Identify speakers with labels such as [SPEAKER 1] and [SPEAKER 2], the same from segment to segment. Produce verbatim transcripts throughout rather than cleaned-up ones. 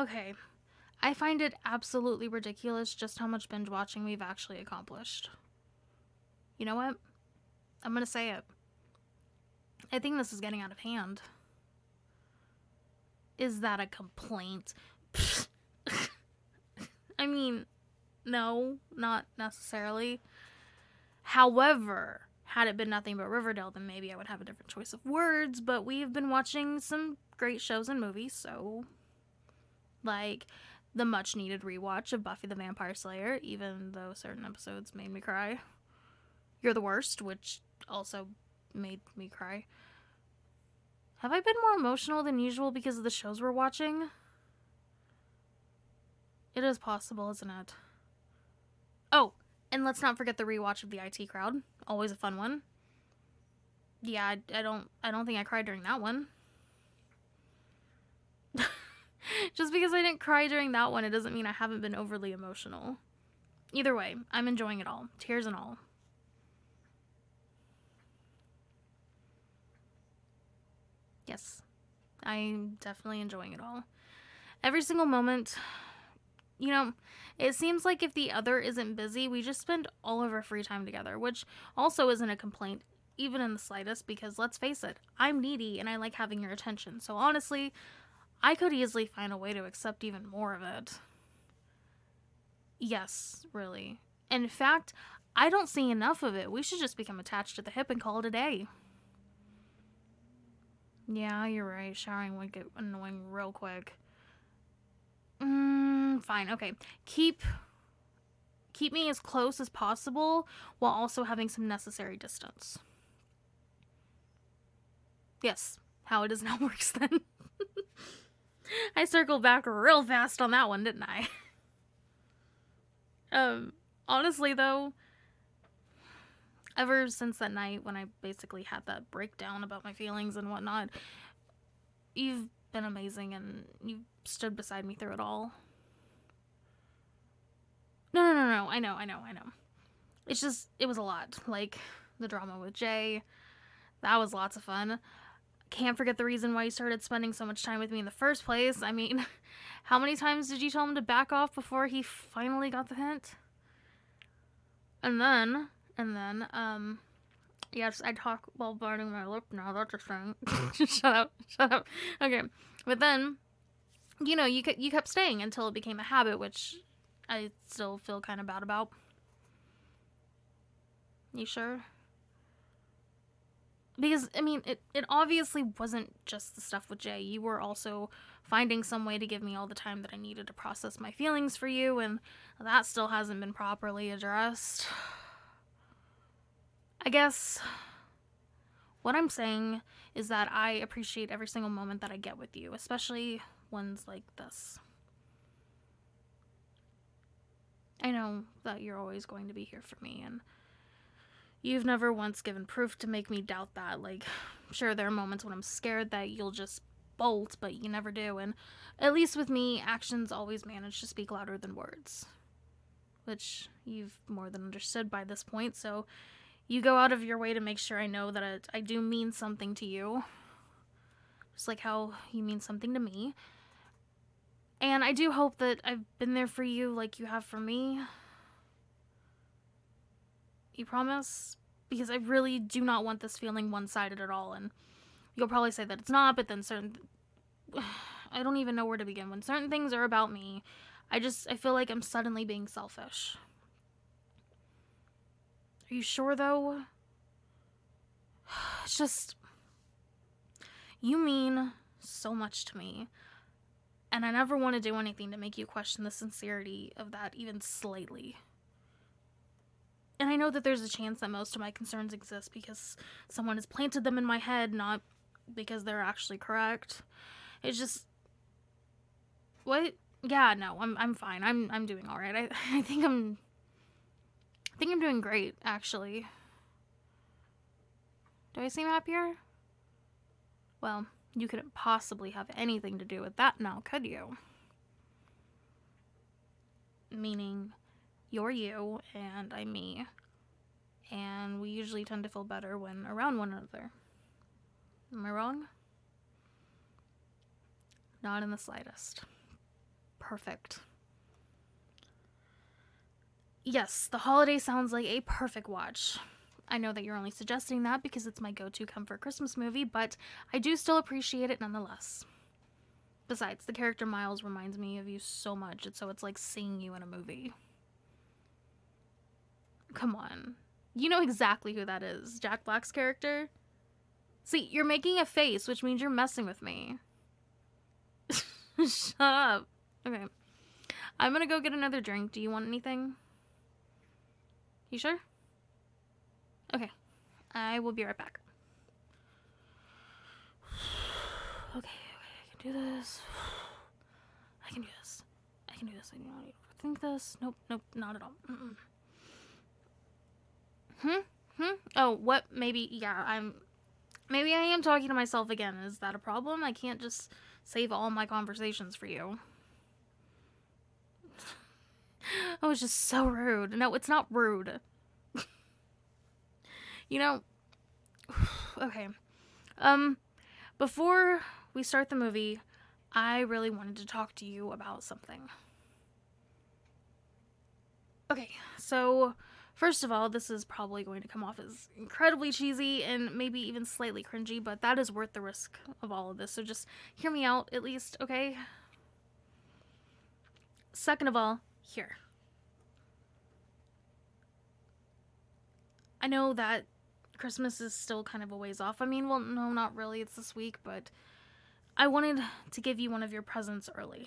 [SPEAKER 1] Okay. I find it absolutely ridiculous just how much binge watching we've actually accomplished. You know what? I'm gonna say it. I think this is getting out of hand. Is that a complaint? I mean, no, not necessarily. However, had it been nothing but Riverdale, then maybe I would have a different choice of words, but we've been watching some great shows and movies, so, like, the much-needed rewatch of Buffy the Vampire Slayer, even though certain episodes made me cry. You're the Worst, which also made me cry. Have I been more emotional than usual because of the shows we're watching? It is possible, isn't it? Oh, and let's not forget the rewatch of the I T Crowd. Always a fun one. Yeah, I, I don't I don't think I cried during that one. Just because I didn't cry during that one, it doesn't mean I haven't been overly emotional. Either way, I'm enjoying it all. Tears and all. Yes, I'm definitely enjoying it all. Every single moment. You know, it seems like if the other isn't busy, we just spend all of our free time together, which also isn't a complaint, even in the slightest, because let's face it, I'm needy and I like having your attention. So honestly, I could easily find a way to accept even more of it. Yes, really. In fact, I don't see enough of it. We should just become attached to the hip and call it a day. Yeah, you're right. Showering would get annoying real quick. Mm, fine, okay. Keep keep me as close as possible while also having some necessary distance. Yes, how it is now works then. I circled back real fast on that one, didn't I? um, honestly though, ever since that night when I basically had that breakdown about my feelings and whatnot, you've been amazing and you've stood beside me through it all. No, no, no, no, I know, I know, I know. It's just, it was a lot. Like, the drama with Jay, that was lots of fun. Can't forget the reason why you started spending so much time with me in the first place. I mean, how many times did you tell him to back off before he finally got the hint? And then, and then, um, yes, I talk while biting my lip now, that's a thing. Shut up, shut up. Okay, but then, you know, you, you kept staying until it became a habit, which I still feel kind of bad about. You sure? Because, I mean, it, it obviously wasn't just the stuff with Jay. You were also finding some way to give me all the time that I needed to process my feelings for you, and that still hasn't been properly addressed. I guess what I'm saying is that I appreciate every single moment that I get with you, especially ones like this. I know that you're always going to be here for me, and you've never once given proof to make me doubt that. Like, sure, there are moments when I'm scared that you'll just bolt, but you never do, and at least with me, actions always manage to speak louder than words. Which you've more than understood by this point, so you go out of your way to make sure I know that it, I do mean something to you. Just like how you mean something to me. And I do hope that I've been there for you like you have for me. You promise? Because I really do not want this feeling one-sided at all, and you'll probably say that it's not, but then certain... I don't even know where to begin. When certain things are about me, I just, I feel like I'm suddenly being selfish. Are you sure, though? It's just... You mean so much to me, and I never want to do anything to make you question the sincerity of that even slightly. And I know that there's a chance that most of my concerns exist because someone has planted them in my head, not because they're actually correct. It's just... What? Yeah, no, I'm I'm fine. I'm I'm doing all right. I I think I'm I think I'm doing great, actually. Do I seem happier? Well, you couldn't possibly have anything to do with that now, could you? Meaning, you're you, and I'm me. And we usually tend to feel better when around one another. Am I wrong? Not in the slightest. perfect. Yes, The Holiday sounds like a perfect watch. I know that you're only suggesting that because it's my go-to comfort Christmas movie, but I do still appreciate it nonetheless. Besides, the character Miles reminds me of you so much, and so it's like seeing you in a movie. Come on. You know exactly who that is. Jack Black's character? See, you're making a face, which means you're messing with me. Shut up. Okay. I'm gonna go get another drink. Do you want anything? You sure? Okay. I will be right back. Okay, okay, I can do this. I can do this. I can do this. I don't need to overthink this. Nope, nope, not at all. Mm-mm. Hmm? Hmm? Oh, what? Maybe, yeah, I'm... Maybe I am talking to myself again. Is that a problem? I can't just save all my conversations for you. Oh, it's just so rude. No, it's not rude. You know... Okay. Um, before we start the movie, I really wanted to talk to you about something. Okay, so... First of all, this is probably going to come off as incredibly cheesy and maybe even slightly cringy, but that is worth the risk of all of this, so just hear me out at least, okay? Second of all, here. I know that Christmas is still kind of a ways off. I mean, well, no, not really, it's this week, but I wanted to give you one of your presents early.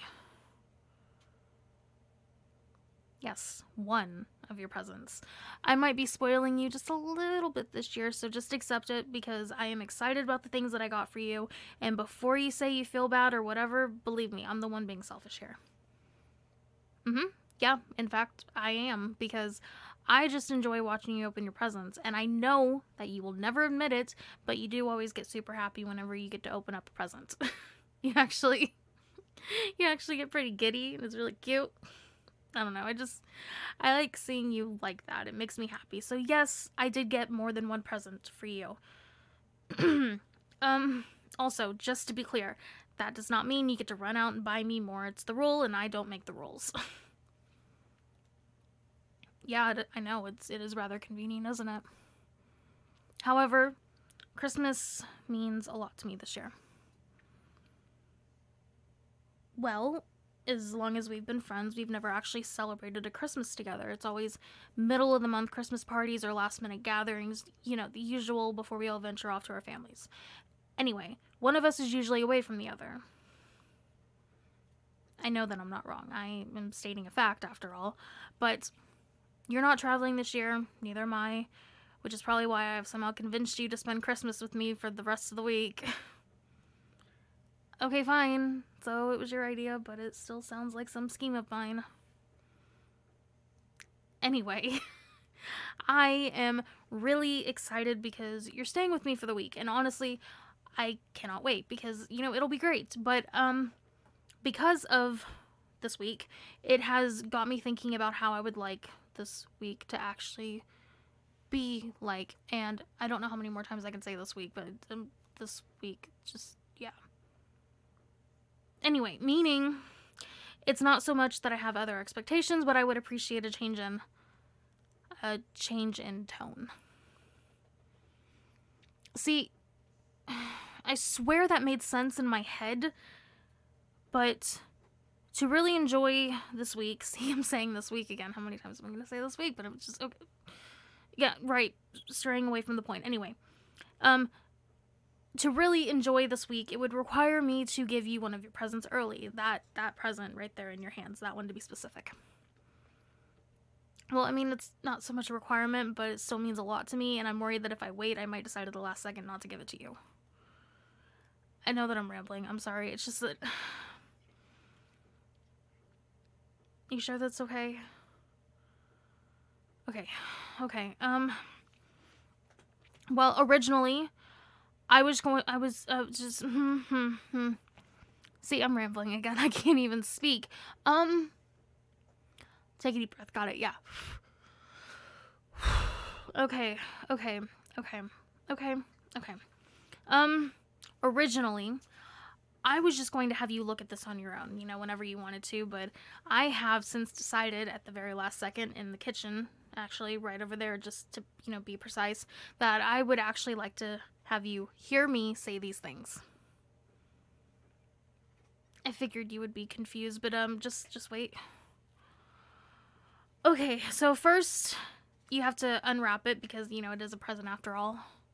[SPEAKER 1] Yes, one of your presents. I might be spoiling you just a little bit this year, so just accept it because I am excited about the things that I got for you. And before you say you feel bad or whatever, believe me, I'm the one being selfish here. Mm-hmm. Yeah, in fact, I am because I just enjoy watching you open your presents. And I know that you will never admit it, but you do always get super happy whenever you get to open up a present. you actually, you actually get pretty giddy and it's really cute. I don't know, I just, I like seeing you like that. It makes me happy. So yes, I did get more than one present for you. um, also, just to be clear, that does not mean you get to run out and buy me more. It's the rule, and I don't make the rules. Yeah, I know, it's, it is rather convenient, isn't it? However, Christmas means a lot to me this year. Well, as long as we've been friends, we've never actually celebrated a Christmas together. It's always middle of the month Christmas parties or last minute gatherings, you know, the usual before we all venture off to our families. Anyway, one of us is usually away from the other. I know that I'm not wrong. I am stating a fact after all, but you're not traveling this year, neither am I, which is probably why I've somehow convinced you to spend Christmas with me for the rest of the week. Okay, fine. So it was your idea, but it still sounds like some scheme of mine. Anyway, I am really excited because you're staying with me for the week, and honestly, I cannot wait because, you know, it'll be great. But, um, because of this week, it has got me thinking about how I would like this week to actually be like, and I don't know how many more times I can say this week, but um, this week, just, yeah. Anyway, meaning, it's not so much that I have other expectations, but I would appreciate a change in, a change in tone. See, I swear that made sense in my head, but to really enjoy this week, see, I'm saying this week again, how many times am I going to say this week, but I'm just, okay. Yeah, right, straying away from the point. Anyway, um, to really enjoy this week, it would require me to give you one of your presents early. That that present right there in your hands, that one to be specific. Well, I mean, it's not so much a requirement, but it still means a lot to me, and I'm worried that if I wait, I might decide at the last second not to give it to you. I know that I'm rambling. I'm sorry. It's just that... You sure that's okay? Okay. Okay. Um... Well, originally... I was going, I was, uh, just, hmm, hmm, hmm. See, I'm rambling again. I can't even speak. Um, take a deep breath. Got it. Yeah. Okay. Okay. Okay. Okay. Okay. Um, originally, I was just going to have you look at this on your own, you know, whenever you wanted to, but I have since decided at the very last second in the kitchen, actually, right over there, just to, you know, be precise, that I would actually like to have you hear me say these things. I figured you would be confused, but, um, just, just wait. Okay, so first, you have to unwrap it because, you know, it is a present after all.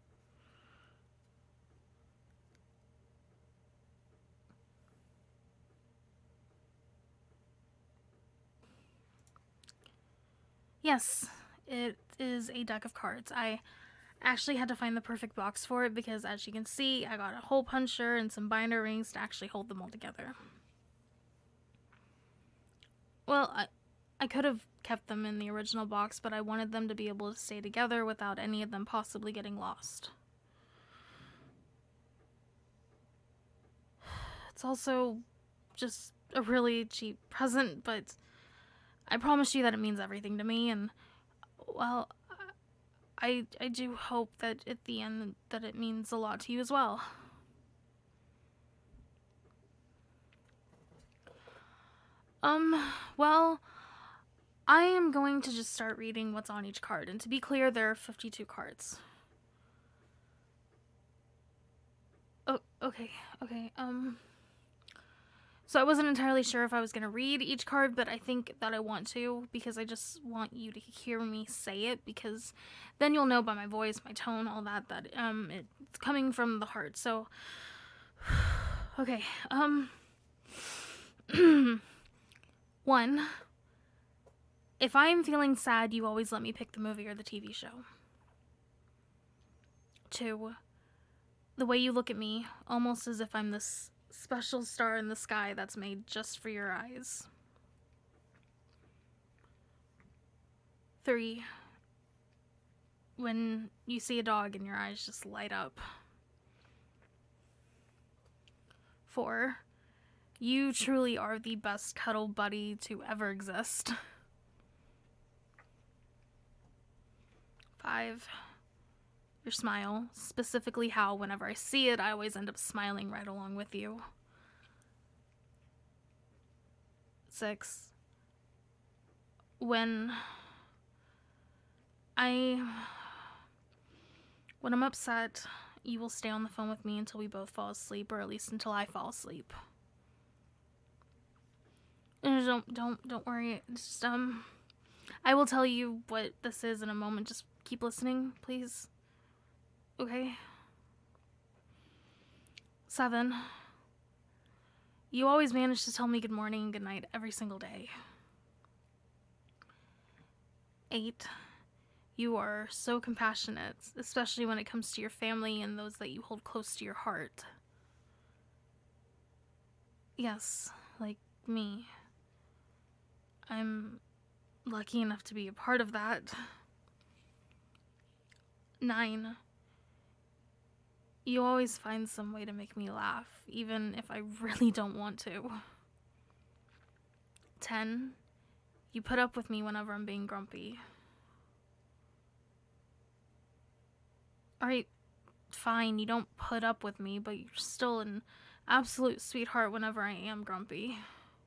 [SPEAKER 1] Yes, it is a deck of cards. I actually had to find the perfect box for it because, as you can see, I got a hole puncher and some binder rings to actually hold them all together. Well, I, I could have kept them in the original box, but I wanted them to be able to stay together without any of them possibly getting lost. It's also just a really cheap present, but I promise you that it means everything to me, and, well, I, I do hope that at the end that it means a lot to you as well. Um, well, I am going to just start reading what's on each card, and to be clear, there are fifty-two cards. Oh, okay, okay, um... So I wasn't entirely sure if I was going to read each card, but I think that I want to, because I just want you to hear me say it, because then you'll know by my voice, my tone, all that, that um it's coming from the heart. So, okay, um, one, if I am feeling sad, you always let me pick the movie or the T V show. Two, the way you look at me, almost as if I'm this special star in the sky that's made just for your eyes. Three, when you see a dog and your eyes just light up. Four, you truly are the best cuddle buddy to ever exist. Five, your smile, specifically how whenever I see it, I always end up smiling right along with you. Six, when I, when I'm upset, you will stay on the phone with me until we both fall asleep, or at least until I fall asleep. And don't, don't, don't worry, just, um, I will tell you what this is in a moment, just keep listening, please. Okay. Seven, you always manage to tell me good morning and good night every single day. Eight, you are so compassionate, especially when it comes to your family and those that you hold close to your heart. Yes, like me. I'm lucky enough to be a part of that. Nine, you always find some way to make me laugh, even if I really don't want to. Ten, you put up with me whenever I'm being grumpy. Alright, fine, you don't put up with me, but you're still an absolute sweetheart whenever I am grumpy.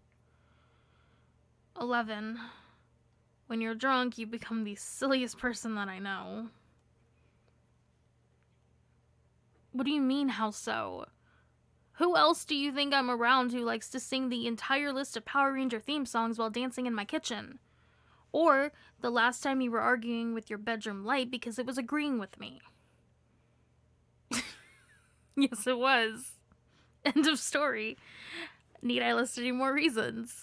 [SPEAKER 1] Eleven, when you're drunk, you become the silliest person that I know. What do you mean, how so? Who else do you think I'm around who likes to sing the entire list of Power Ranger theme songs while dancing in my kitchen? Or the last time you were arguing with your bedroom light because it was agreeing with me? Yes, it was. End of story. Need I list any more reasons?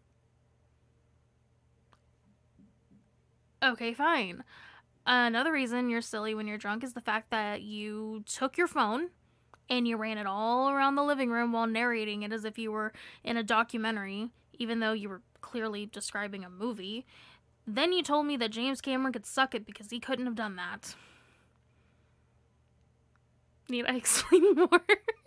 [SPEAKER 1] Okay, fine. Another reason you're silly when you're drunk is the fact that you took your phone and you ran it all around the living room while narrating it as if you were in a documentary, even though you were clearly describing a movie. Then you told me that James Cameron could suck it because he couldn't have done that. Need I explain more?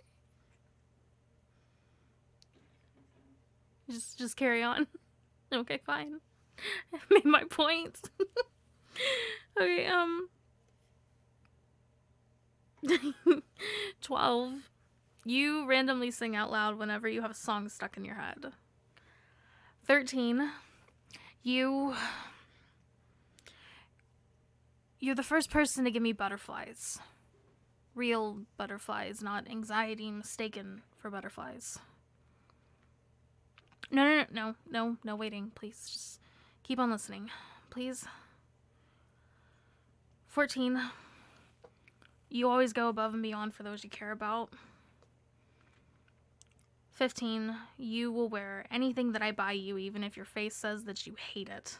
[SPEAKER 1] just just carry on. Okay, fine. I made my point. Okay, um... twelve. You randomly sing out loud whenever you have a song stuck in your head. thirteen. You... You're the first person to give me butterflies. Real butterflies, not anxiety mistaken for butterflies. No, no, no, no, no, no waiting, please. Just keep on listening, please. fourteen. You always go above and beyond for those you care about. fifteen. You will wear anything that I buy you, even if your face says that you hate it.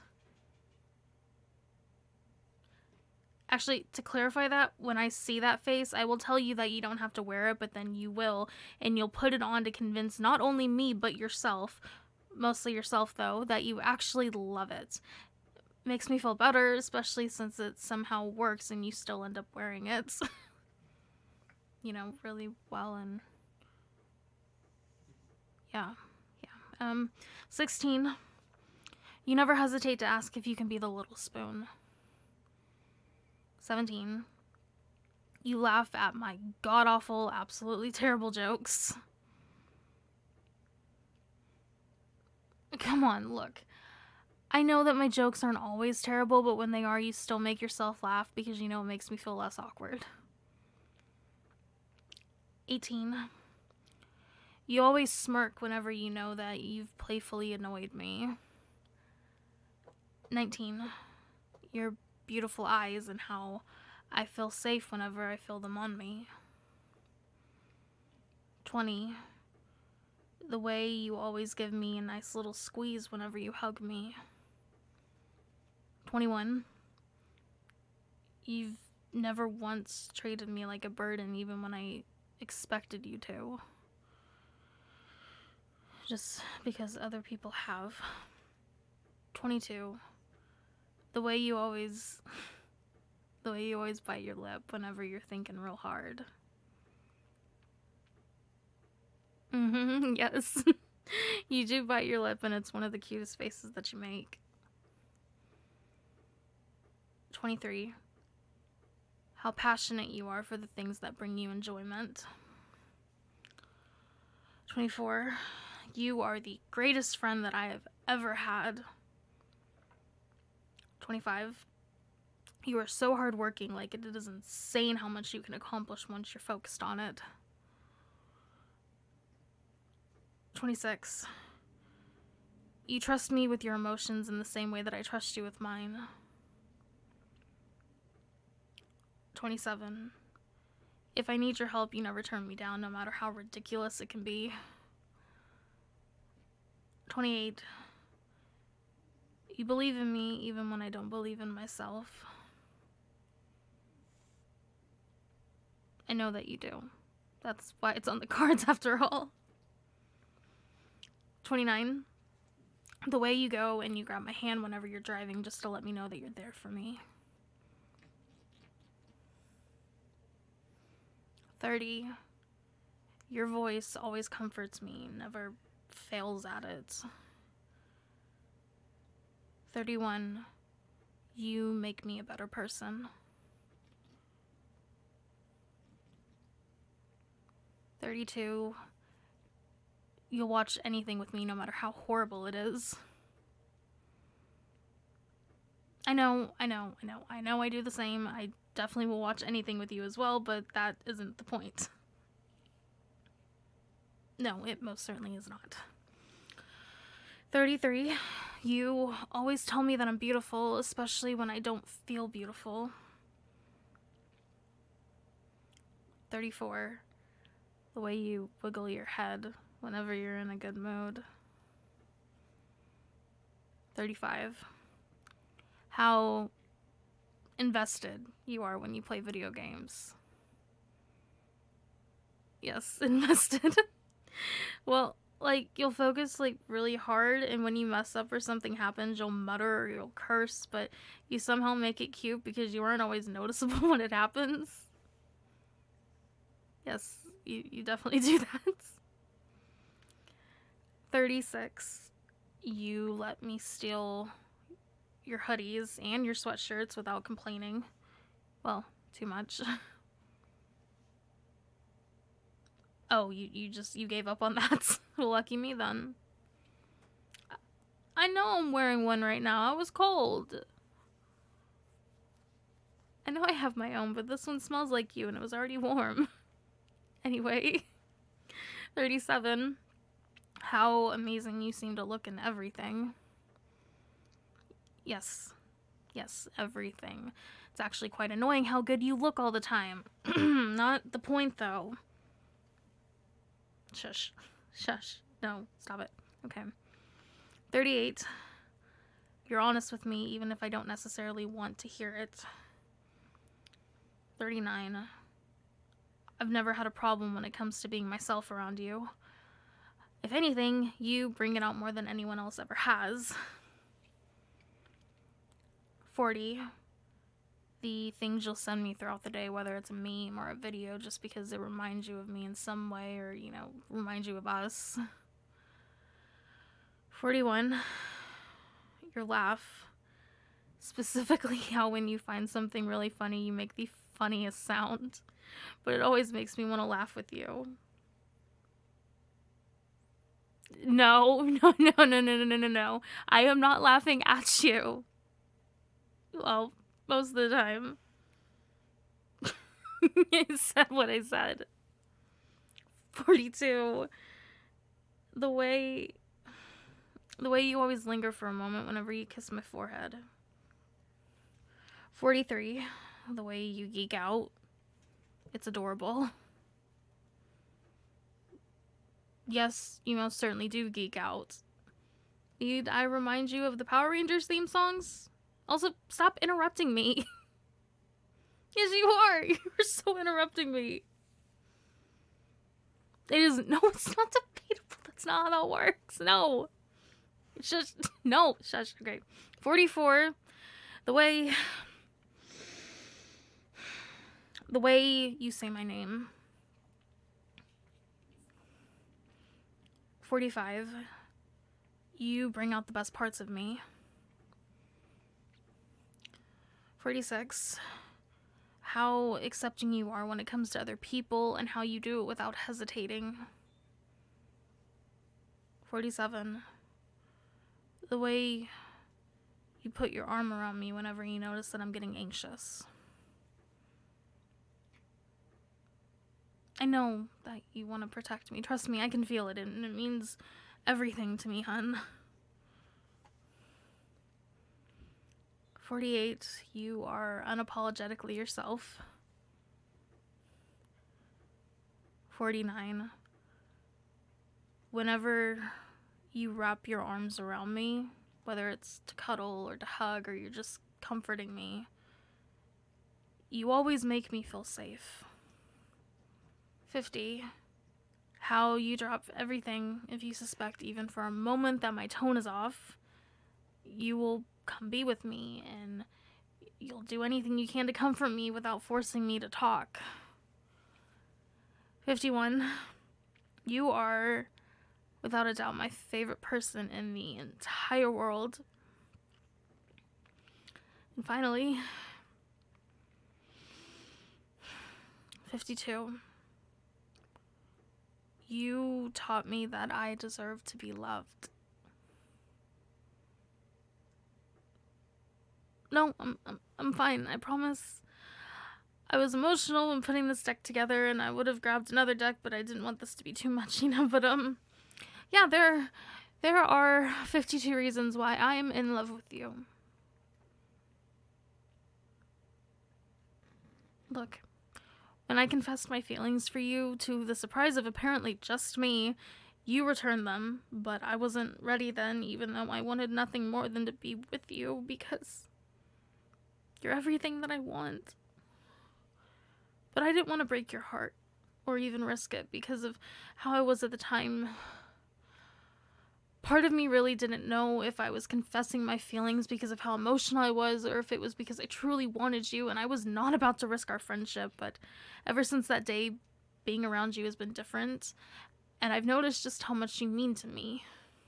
[SPEAKER 1] Actually, to clarify that, when I see that face, I will tell you that you don't have to wear it, but then you will, and you'll put it on to convince not only me, but yourself, mostly yourself though, that you actually love it. Makes me feel better, especially since it somehow works and you still end up wearing it. You know, really well, and yeah, yeah. Um, sixteen. You never hesitate to ask if you can be the little spoon. seventeen. You laugh at my god-awful, absolutely terrible jokes. Come on, look. I know that my jokes aren't always terrible, but when they are, you still make yourself laugh because you know it makes me feel less awkward. eighteen. You always smirk whenever you know that you've playfully annoyed me. nineteen. Your beautiful eyes and how I feel safe whenever I feel them on me. twenty. The way you always give me a nice little squeeze whenever you hug me. twenty-one. You've never once treated me like a burden even when I expected you to. Just because other people have. twenty-two. The way you always... The way you always bite your lip whenever you're thinking real hard. Mm-hmm, yes. You do bite your lip and it's one of the cutest faces that you make. twenty-three. How passionate you are for the things that bring you enjoyment. twenty-four. You are the greatest friend that I have ever had. twenty-five. You are so hardworking, like it is insane how much you can accomplish once you're focused on it. twenty-six. You trust me with your emotions in the same way that I trust you with mine. twenty-seven. If I need your help, you never turn me down, no matter how ridiculous it can be. twenty-eight. You believe in me even when I don't believe in myself. I know that you do. That's why it's on the cards after all. twenty-nine. The way you go and you grab my hand whenever you're driving just to let me know that you're there for me. thirty. Your voice always comforts me, never fails at it. thirty-one. You make me a better person. thirty-two. You'll watch anything with me no matter how horrible it is. I know, I know, I know, I know I do the same. I definitely will watch anything with you as well, but that isn't the point. No, it most certainly is not. thirty-three. You always tell me that I'm beautiful, especially when I don't feel beautiful. thirty-four. The way you wiggle your head whenever you're in a good mood. thirty-five. How invested you are when you play video games. Yes, invested. Well, like, you'll focus, like, really hard, and when you mess up or something happens, you'll mutter or you'll curse, but you somehow make it cute because you aren't always noticeable when it happens. Yes, you, you definitely do that. thirty-six. You let me steal your hoodies and your sweatshirts without complaining. Well, too much. Oh, you, you just, you gave up on that? Lucky me then. I know I'm wearing one right now. I was cold. I know I have my own, but this one smells like you and it was already warm. Anyway, thirty-seven. How amazing you seem to look in everything. Yes. Yes, everything. It's actually quite annoying how good you look all the time. Not the point, though. Shush. Shush. No, stop it. Okay. thirty-eight. You're honest with me, even if I don't necessarily want to hear it. thirty-nine. I've never had a problem when it comes to being myself around you. If anything, you bring it out more than anyone else ever has. forty. The things you'll send me throughout the day, whether it's a meme or a video, just because it reminds you of me in some way or, you know, reminds you of us. forty-one. Your laugh. Specifically how when you find something really funny, you make the funniest sound. But it always makes me want to laugh with you. No, no, no, no, no, no, no, no, no. I am not laughing at you. Well, most of the time. I said what I said. forty-two. The way... The way you always linger for a moment whenever you kiss my forehead. forty-three. The way you geek out. It's adorable. Yes, you most certainly do geek out. Need I remind you of the Power Rangers theme songs? Also, stop interrupting me. Yes, you are. You're so interrupting me. It is... No, it's not debatable. That's not how that works. No. It's just... No. Shush. Okay. forty-four. The way... The way you say my name. forty-five. You bring out the best parts of me. forty-six. How accepting you are when it comes to other people and how you do it without hesitating. forty-seven. The way you put your arm around me whenever you notice that I'm getting anxious. I know that you want to protect me. Trust me, I can feel it, and it means everything to me, hun. forty-eight. You are unapologetically yourself. forty-nine. Whenever you wrap your arms around me, whether it's to cuddle or to hug or you're just comforting me, you always make me feel safe. fifty. How you drop everything if you suspect even for a moment that my tone is off. You will come be with me and you'll do anything you can to comfort me without forcing me to talk. fifty-one. You are, without a doubt, my favorite person in the entire world. And finally, fifty-two. You taught me that I deserve to be loved. No, I'm, I'm, I'm fine, I promise. I was emotional when putting this deck together, and I would have grabbed another deck, but I didn't want this to be too much, you know, but, um, yeah, there, there are fifty-two reasons why I am in love with you. Look. When I confessed my feelings for you, to the surprise of apparently just me, you returned them, but I wasn't ready then, even though I wanted nothing more than to be with you, because you're everything that I want. But I didn't want to break your heart, or even risk it, because of how I was at the time. Part of me really didn't know if I was confessing my feelings because of how emotional I was, or if it was because I truly wanted you, and I was not about to risk our friendship, but ever since that day, being around you has been different, and I've noticed just how much you mean to me.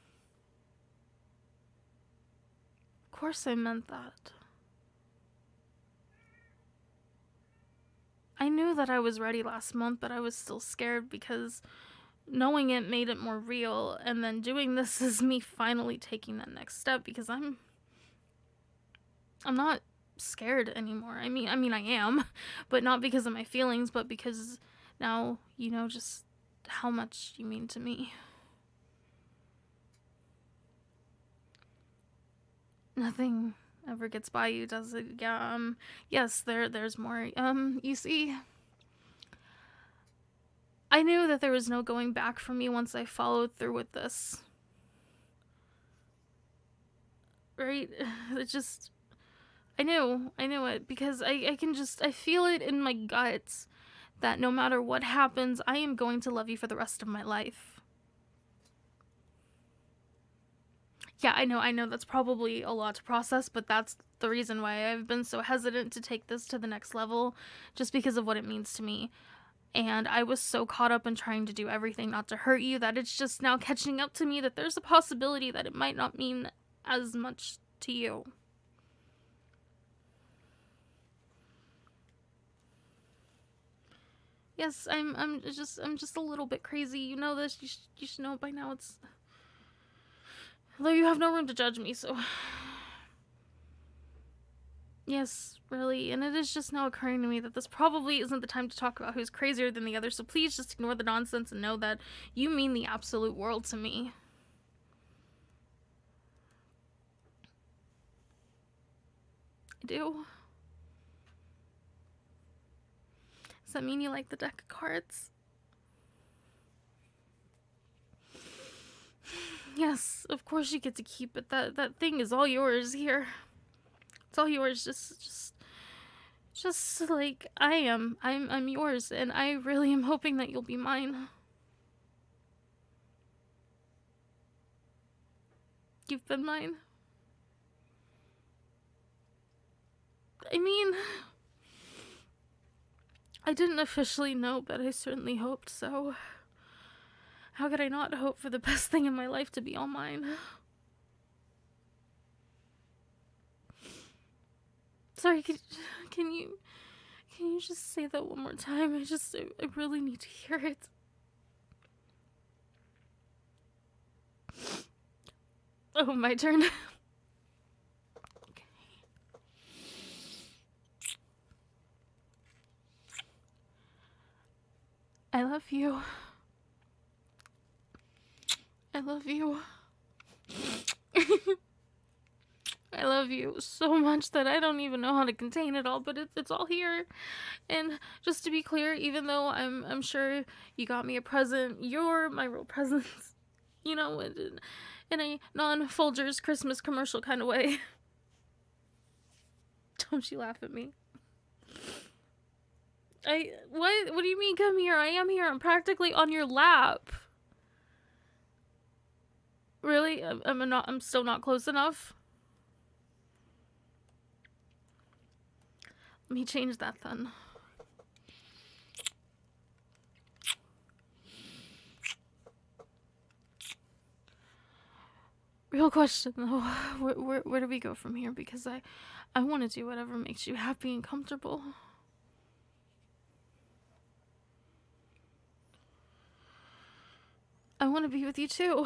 [SPEAKER 1] Of course I meant that. I knew that I was ready last month, but I was still scared because knowing it made it more real, and then doing this is me finally taking that next step because I'm I'm not scared anymore. I mean, I mean I am, but not because of my feelings, but because now you know just how much you mean to me. Nothing ever gets by you, does it? Yeah, um, yes, there, there's more. Um, you see, I knew that there was no going back for me once I followed through with this. Right? It just, I knew, I knew it, because I, I can just, I feel it in my guts that no matter what happens, I am going to love you for the rest of my life. Yeah, I know, I know that's probably a lot to process, but that's the reason why I've been so hesitant to take this to the next level, just because of what it means to me. And I was so caught up in trying to do everything not to hurt you that it's just now catching up to me that there's a possibility that it might not mean as much to you. Yes, I'm I'm just I'm just a little bit crazy. You know this. You, sh- you should know it by now. It's Though you have no room to judge me, so... Yes, really, and it is just now occurring to me that this probably isn't the time to talk about who's crazier than the other, so please just ignore the nonsense and know that you mean the absolute world to me. I do. Does that mean you like the deck of cards? Yes, of course you get to keep it. That that thing is all yours here. It's all yours. Just, just, just like I am. I'm, I'm yours, and I really am hoping that you'll be mine. You've been mine. I mean, I didn't officially know, but I certainly hoped so. How could I not hope for the best thing in my life to be all mine? Sorry, can, can you... Can you just say that one more time? I just... I, I really need to hear it. Oh, my turn. Okay. I love you. I love you. I love you so much that I don't even know how to contain it all, but it's it's all here. And just to be clear, even though I'm I'm sure you got me a present, you're my real present. You know, in, in a non-Folgers Christmas commercial kind of way. Don't you laugh at me. I what what do you mean come here? I am here. I'm practically on your lap. Really? I'm, I'm not I'm still not close enough. Let me change that then. Real question though, where, where, where do we go from here? Because I, I want to do whatever makes you happy and comfortable. I want to be with you too.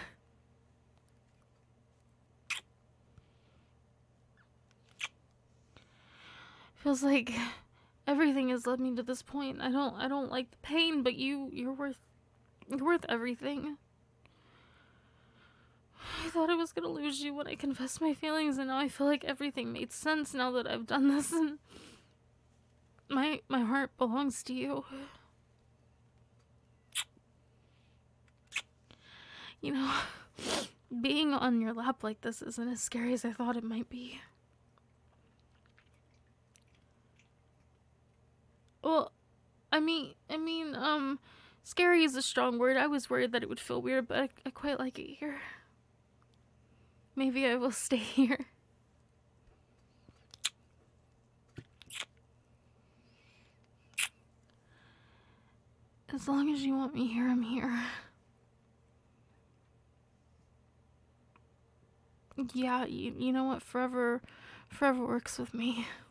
[SPEAKER 1] Feels like everything has led me to this point. I don't, I don't like the pain, but you, you're worth, you're worth everything. I thought I was gonna lose you when I confessed my feelings, and now I feel like everything made sense now that I've done this, and my my heart belongs to you. You know, being on your lap like this isn't as scary as I thought it might be. Well, I mean, I mean, um, scary is a strong word. I was worried that it would feel weird, but I, I quite like it here. Maybe I will stay here. As long as you want me here, I'm here. Yeah, you, you know what? Forever, forever works with me.